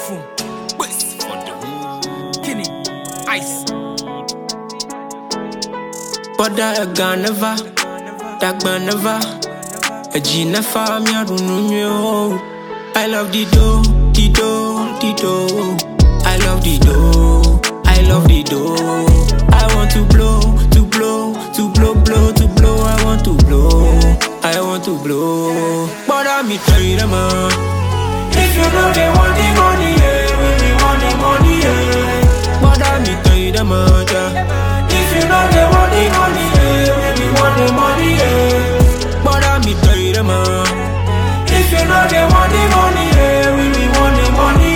Fool. West for the Kenny. Ice. But that gun never, that gun never. A Gina farm, ya don't. I love the dough, the dough, the dough. I love the dough, I love the dough. I want to blow, to blow, to blow, blow, to blow. I want to blow, I want to blow. But I'm tired, man. If you know they want the money, yeah, we want the money, yeah. But I'm tired, man. If you know they want the money, yeah, we want the money, yeah. But I'm tired, man. If you know they want the money, yeah, we want the money,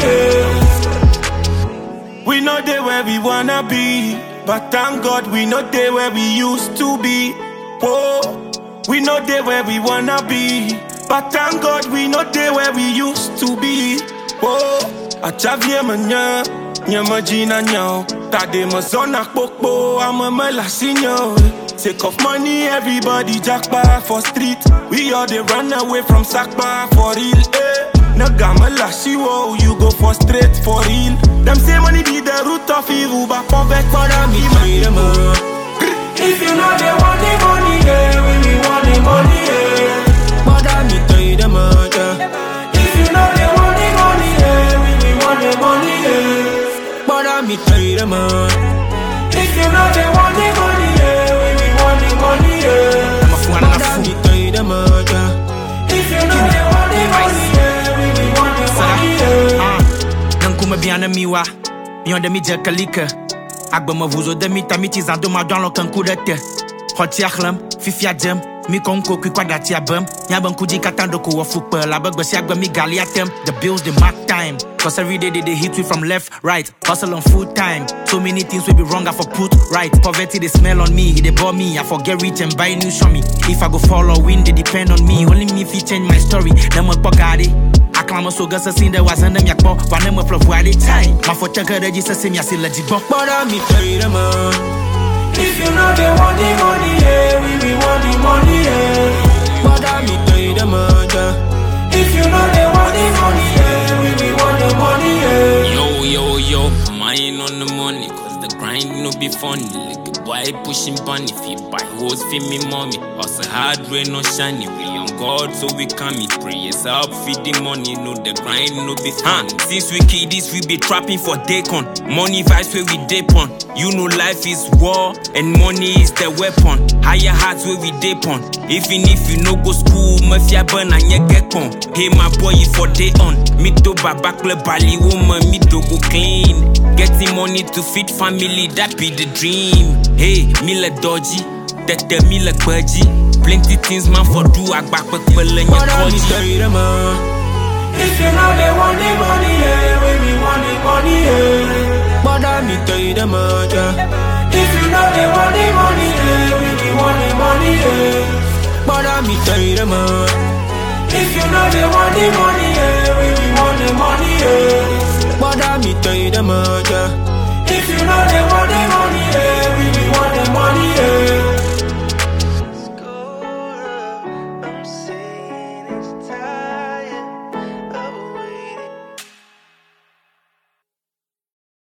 yeah. We know they where we wanna be, but thank God we know they where we used to be. Whoa, we know they where we wanna be, but thank God we know they where we used to be. Whoa, achavie manya, nyama jina nyao, tade mazona pokpo, amama la sinyo. Take off money, everybody jackpot for street. We all they run away from Sakpa for real, eh. Nagama lashi wo, you go for straight for real. Them say money be the root of evil, but poverty for them be my. If you know they want the money, yeah, we want the money, yeah. But I'm tired, man. If you know they want the money, yeah, we want the money, yeah. But I'm tired, man. If you know they want the money, yeah, we want the money, yeah. I'm a fool and I'm a fool. If you know they want the money, yeah, we want the money, yeah. Nankuma biana miwa, mionde mi jakalika. Agba mavuzo de mi tamiti zando ma dans le kanku de te. Hoti akhlam, fifia jam, mi konko kwi kwadati abam. Nyaban kuji katando ko wafupa, la bagba si agba mi gali atem. The bills they mark time, cause every day they hit me from left, right. Hustle on full time, so many things will be wrong I for put right. Poverty they smell on me, they bore me, I forget rich and buy new show me. If I go fall or win, they depend on me. Only me if you change my story, them what pagade. I climb a so gus a scene that was under me yakbo, one them up why they time. My foot check the just say me I see legit bo. But I'm tired, man. If you know they want the money, yeah, we want the money, yeah. But I'm tired, man. If you know they want the money, yeah, we want the money, yeah. Yo, mine on the money, cause the grind no be funny. Like a boy pushing bunny, if you buy hoes for me mommy. Hustle hard, rain no shiny, we on God so we can meet. Prayers up, feed the money, no the grind no be funny. Since we kiddies, we be trapping for Daycon. Money vibes where we dip on. You know life is war, and money is the weapon. Higher hearts where we dip on. Even if you no go school, mafia burn and you get on. Hey my boy, for day on. Me do babakle bali woman, me do go clean. Getting money to feed family, that be the dream. Hey, me like dodgy, that me like budgie. Plenty things man for do, I back with pulling your body. If you know they want the money, yeah, we want the money, yeah. But I'm tired, man. If you know they want the money, yeah, we want the money, yeah. But I'm tired, man. If you know they want the money, yeah, we want the money, yeah. But I'm tired, man. If you know they want